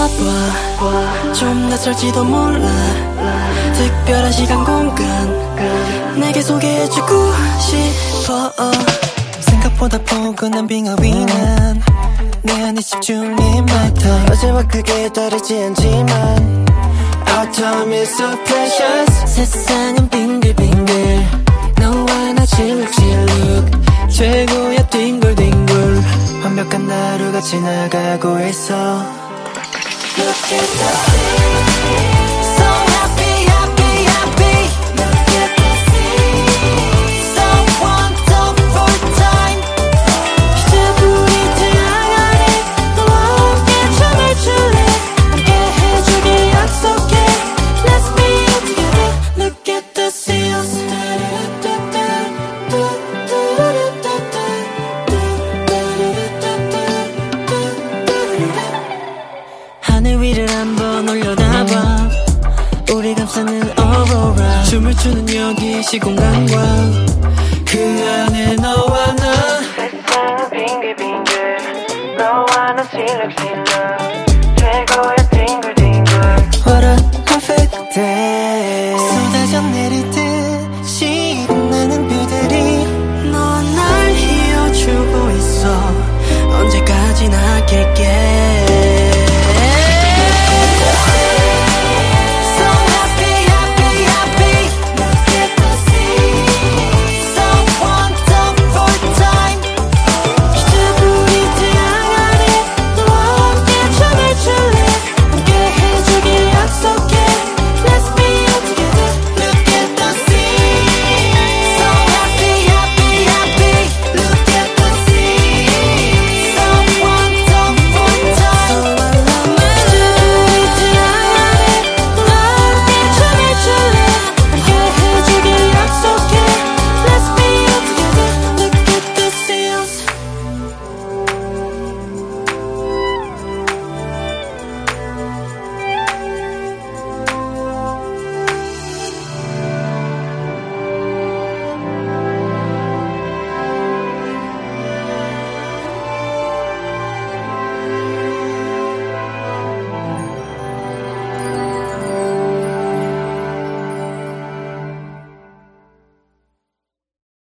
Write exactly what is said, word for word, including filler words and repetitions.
봐 좀 낯설지도 몰라 특별한 시간 공간 내게 소개해주고 싶어. 생각보다 포근한 빙하위 난 내 안에 집중해 my time. 어제와 크게 다르지 않지만 Our time is so precious. 세상은 빙글빙글 너와 나 실룩실룩 최고야 뒹굴뒹굴 완벽한 하루가 지나가고 있어. Look at the sea. So happy, happy, happy. Look at the sea. So wonderful time. 이제 불이 태양 아래 너와 함께 춤을 출래. 함께 해주길 약속해. Let's be together. Look at the seals. 하늘 위를 한번 올려다봐 우리 감싸는 어로라 춤을 추는 여기 시공간과 그 안에 너와 나 세상은 빙글빙글 너와 나 실룩실룩 최고야 뒹굴뒹굴 What a perfect day 쏟아져 내릴 듯이 빛나는 뷰들이 넌 날 이어주고 있어. 언제까지나 아낄게.